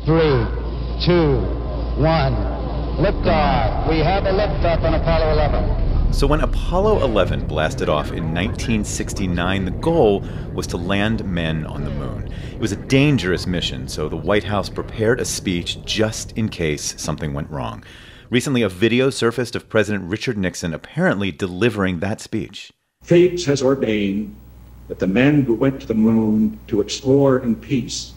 3, 2, 1. Liftoff. We have a liftoff on Apollo 11. So when Apollo 11 blasted off in 1969, the goal was to land men on the moon. It was a dangerous mission, so the White House prepared a speech just in case something went wrong. Recently, a video surfaced of President Richard Nixon apparently delivering that speech. Fate has ordained that the men who went to the moon to explore in peace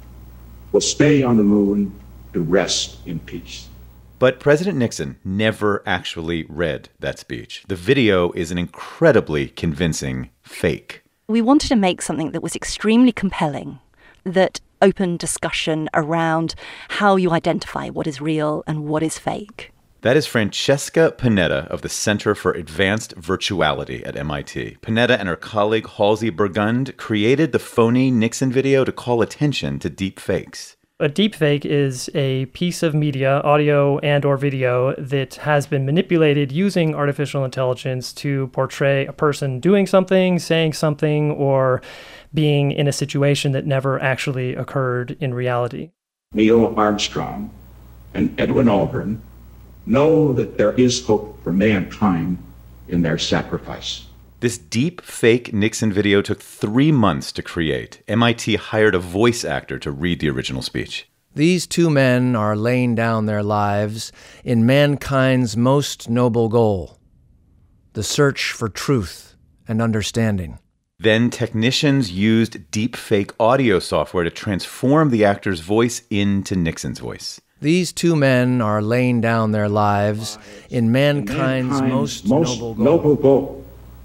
will stay on the moon to rest in peace. But President Nixon never actually read that speech. The video is an incredibly convincing fake. We wanted to make something that was extremely compelling, that opened discussion around how you identify what is real and what is fake. That is Francesca Panetta of the Center for Advanced Virtuality at MIT. Panetta and her colleague Halsey Burgund created the phony Nixon video to call attention to deep fakes. A deepfake is a piece of media, audio and or video, that has been manipulated using artificial intelligence to portray a person doing something, saying something, or being in a situation that never actually occurred in reality. Neil Armstrong and Edwin Aldrin know that there is hope for mankind in their sacrifice. This deep fake Nixon video took 3 months to create. MIT hired a voice actor to read the original speech. These two men are laying down their lives in mankind's most noble goal, the search for truth and understanding. Then technicians used deep fake audio software to transform the actor's voice into Nixon's voice. These two men are laying down their lives in mankind's most noble goal,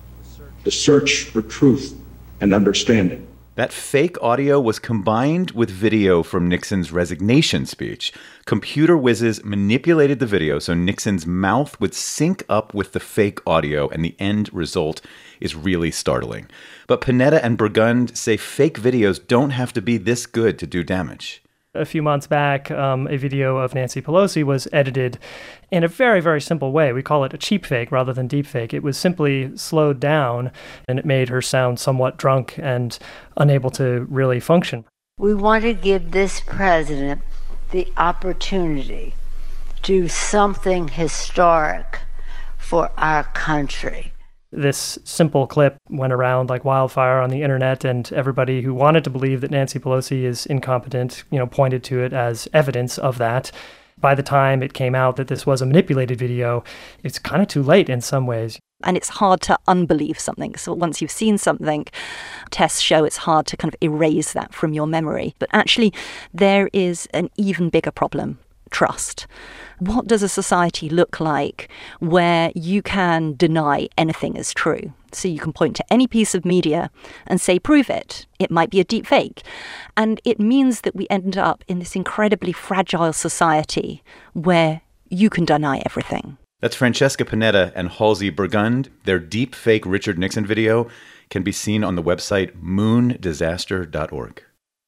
the search for truth and understanding. That fake audio was combined with video from Nixon's resignation speech. Computer whizzes manipulated the video so Nixon's mouth would sync up with the fake audio, and the end result is really startling. But Panetta and Burgund say fake videos don't have to be this good to do damage. A few months back, a video of Nancy Pelosi was edited in a very, very simple way. We call it a cheap fake rather than deep fake. It was simply slowed down, and it made her sound somewhat drunk and unable to really function. We want to give this president the opportunity to do something historic for our country. This simple clip went around like wildfire on the internet, and everybody who wanted to believe that Nancy Pelosi is incompetent, pointed to it as evidence of that. By the time it came out that this was a manipulated video, it's kind of too late in some ways. And it's hard to unbelieve something. So once you've seen something, tests show it's hard to kind of erase that from your memory. But actually, there is an even bigger problem: trust. What does a society look like where you can deny anything as true? So you can point to any piece of media and say, prove it. It might be a deep fake. And it means that we end up in this incredibly fragile society where you can deny everything. That's Francesca Panetta and Halsey Burgund. Their deep fake Richard Nixon video can be seen on the website moondisaster.org.